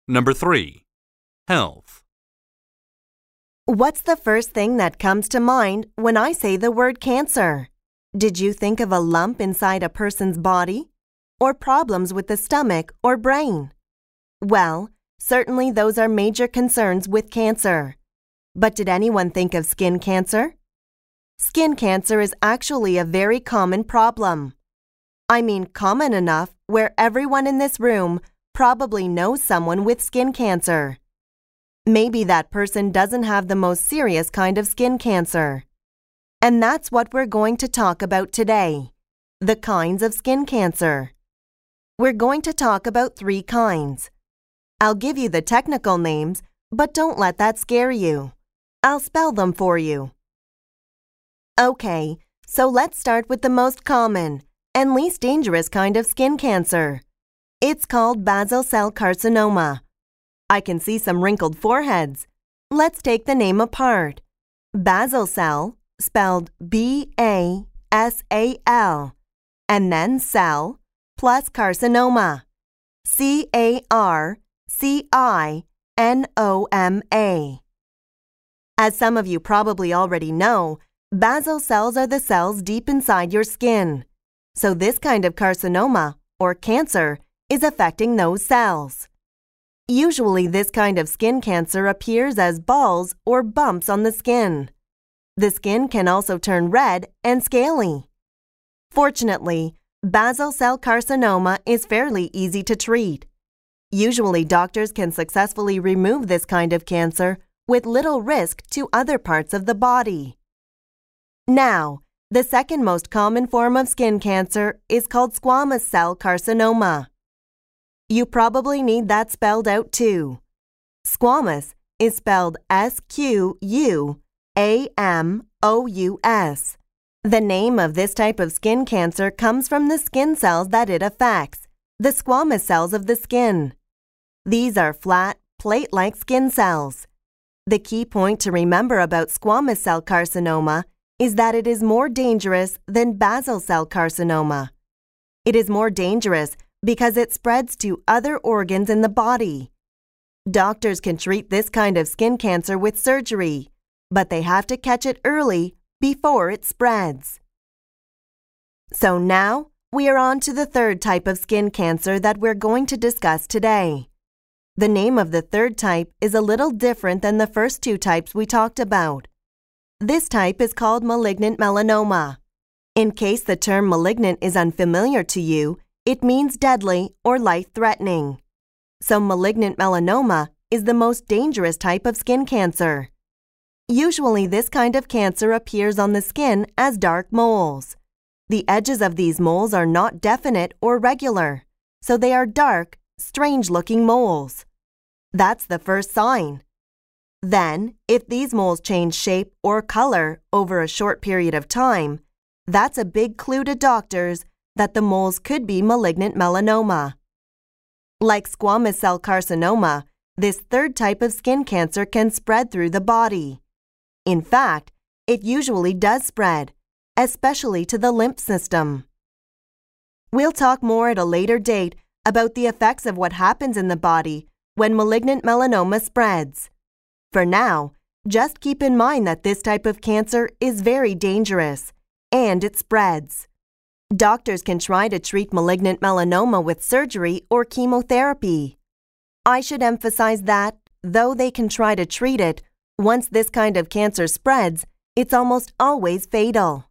Number 3. Health. What's the first thing that comes to mind when I say the word cancer? Did you think of a lump inside a person's body? Or problems with the stomach or brain? Well, certainly those are major concerns with cancer. But did anyone think of skin cancer? Skin cancer is actually a very common problem. I mean common enough where everyone in this room probably knows someone with skin cancer. Maybe that person doesn't have the most serious kind of skin cancer. And that's what we're going to talk about today, the kinds of skin cancer. We're going to talk about 3 kinds. I'll give you the technical names, but don't let that scare you. I'll spell them for you. Okay, so let's start with the most common and least dangerous kind of skin cancer. It's called basal cell carcinoma. I can see some wrinkled foreheads. Let's take the name apart. Basal cell, spelled B-A-S-A-L, and then cell plus carcinoma, C-A-R-C-I-N-O-M-A. As some of you probably already know, basal cells are the cells deep inside your skin. So this kind of carcinoma, or cancer, is affecting those cells. Usually this kind of skin cancer appears as balls or bumps on the skin. The skin can also turn red and scaly. Fortunately, basal cell carcinoma is fairly easy to treat. Usually doctors can successfully remove this kind of cancer with little risk to other parts of the body. Now, the second most common form of skin cancer is called squamous cell carcinoma. You probably need that spelled out too. Squamous is spelled S-Q-U-A-M-O-U-S. The name of this type of skin cancer comes from the skin cells that it affects, the squamous cells of the skin. These are flat, plate-like skin cells. The key point to remember about squamous cell carcinoma is that it is more dangerous than basal cell carcinoma. It is more dangerous because it spreads to other organs in the body. Doctors can treat this kind of skin cancer with surgery, but they have to catch it early before it spreads. So now, we are on to the third type of skin cancer that we're going to discuss today. The name of the third type is a little different than the first 2 types we talked about. This type is called malignant melanoma. In case the term malignant is unfamiliar to you, it means deadly or life-threatening. So malignant melanoma is the most dangerous type of skin cancer. Usually this kind of cancer appears on the skin as dark moles. The edges of these moles are not definite or regular, so they are dark, strange-looking moles. That's the first sign. Then, if these moles change shape or color over a short period of time, that's a big clue to doctors that the moles could be malignant melanoma. Like squamous cell carcinoma, this third type of skin cancer can spread through the body. In fact, it usually does spread, especially to the lymph system. We'll talk more at a later date about the effects of what happens in the body when malignant melanoma spreads. For now, just keep in mind that this type of cancer is very dangerous, and it spreads. Doctors can try to treat malignant melanoma with surgery or chemotherapy. I should emphasize that, though they can try to treat it, once this kind of cancer spreads, it's almost always fatal.